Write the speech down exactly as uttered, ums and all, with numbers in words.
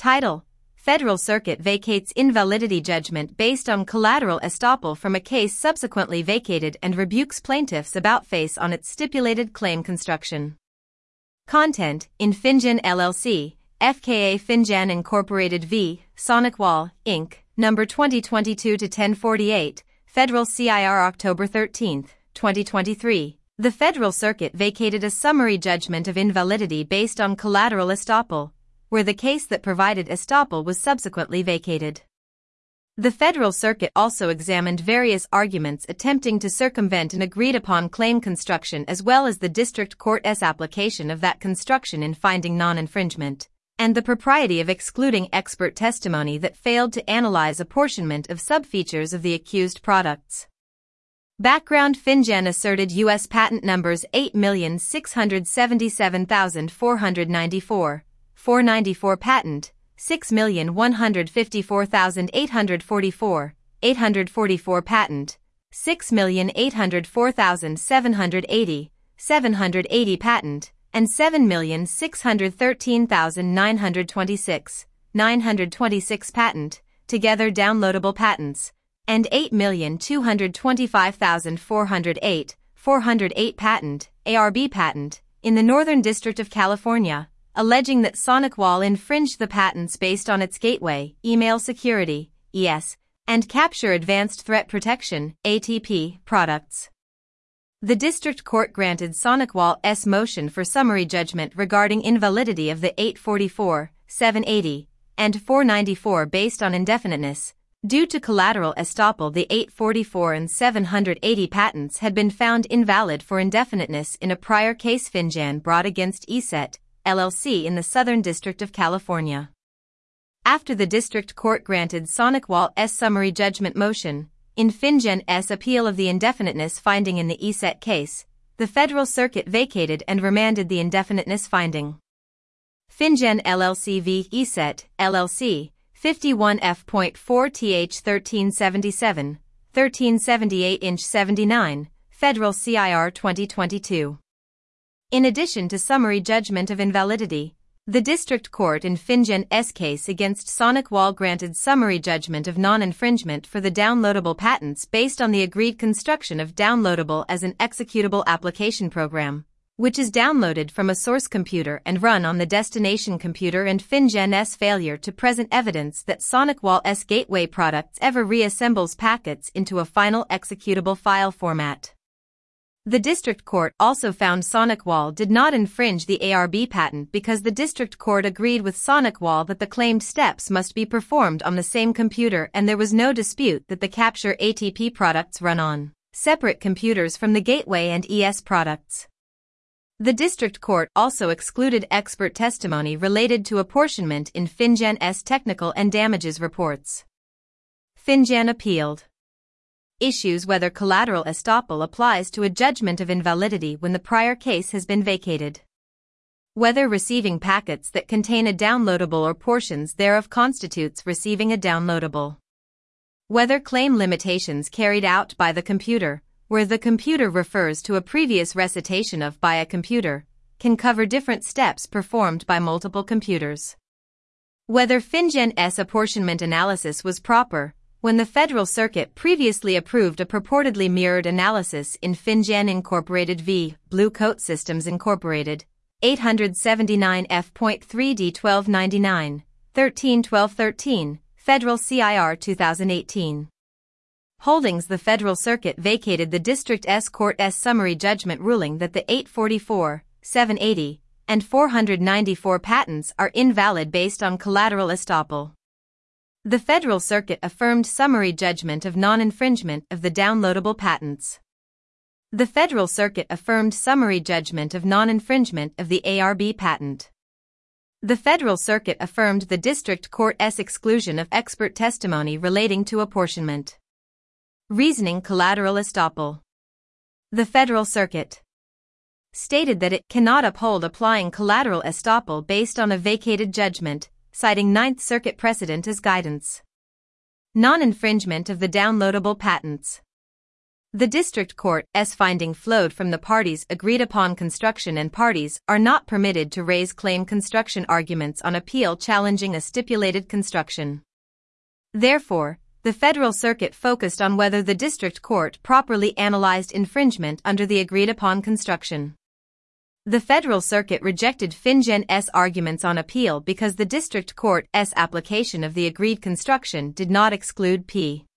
Title: Federal Circuit vacates invalidity judgment based on collateral estoppel from a case subsequently vacated and rebukes plaintiffs about face on its stipulated claim construction. Content: in FinGen L L C, F K A FinGen Incorporated v. SonicWall, Incorporated, number twenty twenty-two to ten forty-eight, Federal C I R October thirteenth, twenty twenty-three. The Federal Circuit vacated a summary judgment of invalidity based on collateral estoppel, where the case that provided estoppel was subsequently vacated. The Federal Circuit also examined various arguments attempting to circumvent an agreed-upon claim construction as well as the District Court's application of that construction in finding non-infringement, and the propriety of excluding expert testimony that failed to analyze apportionment of subfeatures of the accused products. Background: FinGen asserted U S patent numbers eight million six hundred seventy-seven thousand four hundred ninety-four, four ninety-four patent, six million one hundred fifty-four thousand eight hundred forty-four, eight hundred forty-four patent, six million eight hundred four thousand seven hundred eighty, seven hundred eighty patent, and seven million six hundred thirteen thousand nine hundred twenty-six, nine hundred twenty-six patent, together downloadable patents, and eight million two hundred twenty-five thousand four hundred eight, four hundred eight patent, A R B patent, in the Northern District of California, alleging that SonicWall infringed the patents based on its gateway, email security, E S, and capture advanced threat protection, A T P, products. The District Court granted SonicWall's motion for summary judgment regarding invalidity of the eight forty-four, seven eighty, and four ninety-four based on indefiniteness. Due to collateral estoppel, the eight forty-four and seven eighty patents had been found invalid for indefiniteness in a prior case FinGen brought against E S E T, L L C in the Southern District of California. After the District Court granted SonicWall's summary judgment motion, in FinGen's appeal of the indefiniteness finding in the E S E T case, the Federal Circuit vacated and remanded the indefiniteness finding. FinGen L L C v. E S E T, L L C, fifty-one F four T H thirteen seventy-seven, thirteen seventy-eight seventy-nine, Federal C I R twenty twenty-two. In addition to summary judgment of invalidity, the District Court in FinGen's case against SonicWall granted summary judgment of non-infringement for the downloadable patents based on the agreed construction of downloadable as an executable application program, which is downloaded from a source computer and run on the destination computer, and FinGen's failure to present evidence that SonicWall's gateway products ever reassembles packets into a final executable file format. The District Court also found SonicWall did not infringe the A R B patent because the District Court agreed with SonicWall that the claimed steps must be performed on the same computer, and there was no dispute that the Capture A T P products run on separate computers from the Gateway and E S products. The District Court also excluded expert testimony related to apportionment in FinGen's technical and damages reports. FinGen appealed. Issues whether collateral estoppel applies to a judgment of invalidity when the prior case has been vacated. Whether receiving packets that contain a downloadable or portions thereof constitutes receiving a downloadable. Whether claim limitations carried out by the computer, where the computer refers to a previous recitation of by a computer, can cover different steps performed by multiple computers. Whether FinGen's apportionment analysis was proper, when the Federal Circuit previously approved a purportedly mirrored analysis in FinGen Incorporated v. Blue Coat Systems Incorporated, eight seventy-nine F three D twelve ninety-nine, thirteen twelve thirteen, Federal C I R two thousand eighteen. Holdings: the Federal Circuit vacated the District Court's summary judgment ruling that the eight forty-four, seven eighty, and four ninety-four patents are invalid based on collateral estoppel. The Federal Circuit affirmed summary judgment of non-infringement of the downloadable patents. The Federal Circuit affirmed summary judgment of non-infringement of the A R B patent. The Federal Circuit affirmed the District Court's exclusion of expert testimony relating to apportionment. Reasoning: collateral estoppel. The Federal Circuit stated that it cannot uphold applying collateral estoppel based on a vacated judgment, citing Ninth Circuit precedent as guidance. Non-infringement of the downloadable patents. The district court's finding flowed from the parties' agreed-upon construction, and parties are not permitted to raise claim construction arguments on appeal challenging a stipulated construction. Therefore, the Federal Circuit focused on whether the district court properly analyzed infringement under the agreed-upon construction. The Federal Circuit rejected FinGen's arguments on appeal because the district court's application of the agreed construction did not exclude P.